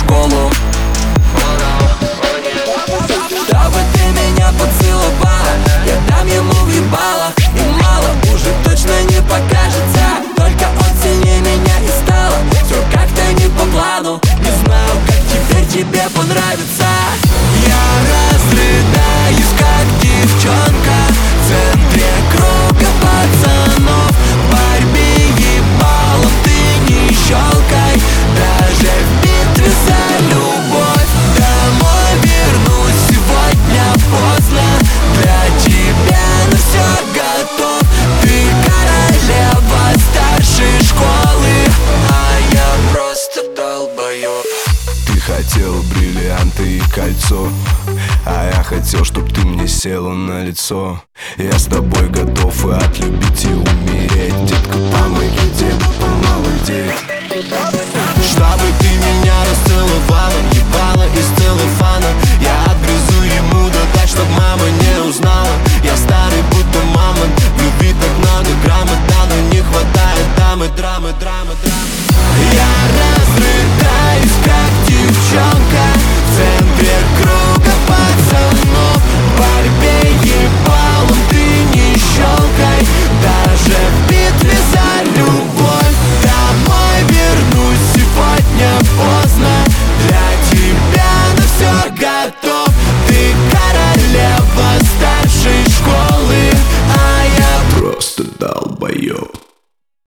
школу. Чтобы ты меня поцеловала, я дам ему въебало. И мало уже точно не покажется, только он сильнее меня и стало. Все как-то не по плану, не знаю, как теперь тебе понравится. Я разрыдаюсь, как девчонка в центре круга пацанов. В борьбе ебалом ты не щелкай, даже в битве за любовь. Домой вернусь сегодня поздно, для тебя на все готов. Ты королева старшей школы, а я просто долбоёб. Ты хотела бриллианты и кольцо, а я хотел, чтоб ты мне села на лицо. Я с тобой готов и отлюбить, и умереть. Детка, помоги, деда, помолодеть. Чтобы ты меня расцеловала, ебала из целлофана. Я отгрызу ему да так, чтоб мама не узнала. Я старый, будто мамонт, в любви так много граммов, да, но не хватает драмы. Я разрыдаюсь, как девчонка в центре круга пацанов. В борьбе ебалом ты не щелкай, даже в битве за любовь. Домой вернусь сегодня поздно, для тебя на все готов. Ты королева старшей школы, а я просто долбоёб.